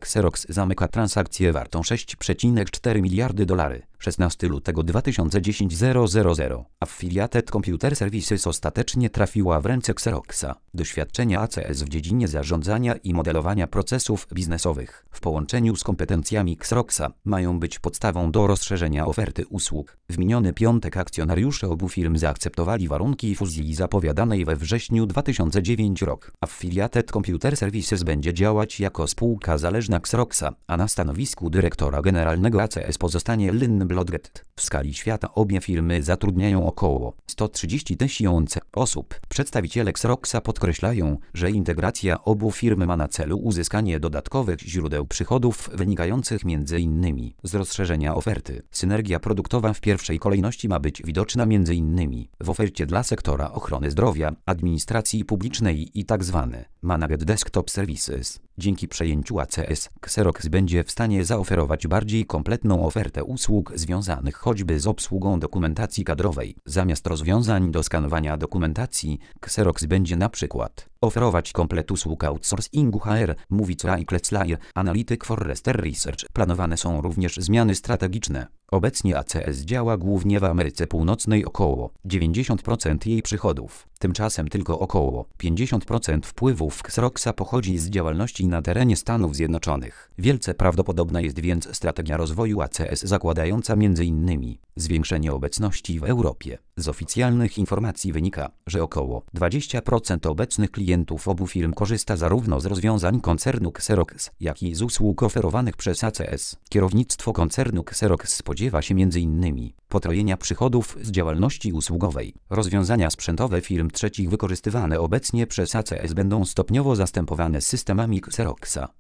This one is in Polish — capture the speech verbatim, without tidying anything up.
Xerox zamyka transakcję wartą sześć przecinek cztery miliardy dolarów. szesnastego lutego dwa tysiące dziesiątego. Affiliated Computer Services ostatecznie trafiła w ręce Xeroxa. Doświadczenia A C S w dziedzinie zarządzania i modelowania procesów biznesowych w połączeniu z kompetencjami Xeroxa mają być podstawą do rozszerzenia oferty usług. W miniony piątek akcjonariusze obu firm zaakceptowali warunki fuzji zapowiadanej we wrześniu dwa tysiące dziewiątego roku. Affiliated Computer Services będzie działać jako spółka zależna Xeroxa, a na stanowisku dyrektora generalnego A C S pozostanie Lynn Blodgett. W skali świata obie firmy zatrudniają około sto trzydzieści tysięcy osób. Przedstawiciele Xeroxa podkreślają, że integracja obu firm ma na celu uzyskanie dodatkowych źródeł przychodów wynikających między innymi z rozszerzenia oferty. Synergia produktowa w pierwszej kolejności ma być widoczna między innymi w ofercie dla sektora ochrony zdrowia, administracji publicznej i tzw. Managed Desktop Services. Dzięki przejęciu A C S, Xerox będzie w stanie zaoferować bardziej kompletną ofertę usług związanych choćby z obsługą dokumentacji kadrowej. Zamiast rozwiązań do skanowania dokumentacji, Xerox będzie na przykład oferować komplet usług outsourcingu H R, mówi Craig Kletzlayer, analityk Forrester Research. Planowane są również zmiany strategiczne. Obecnie A C S działa głównie w Ameryce Północnej, około dziewięćdziesiąt procent jej przychodów. Tymczasem tylko około pięćdziesiąt procent wpływów Xeroxa pochodzi z działalności na terenie Stanów Zjednoczonych. Wielce prawdopodobna jest więc strategia rozwoju A C S zakładająca między innymi zwiększenie obecności w Europie. Z oficjalnych informacji wynika, że około dwadzieścia procent obecnych klientów obu firm korzysta zarówno z rozwiązań koncernu Xerox, jak i z usług oferowanych przez A C S. Kierownictwo koncernu Xerox spodziewa się między innymi potrojenia przychodów z działalności usługowej. Rozwiązania sprzętowe firm trzecich wykorzystywane obecnie przez A C S będą stopniowo zastępowane systemami Xeroxa.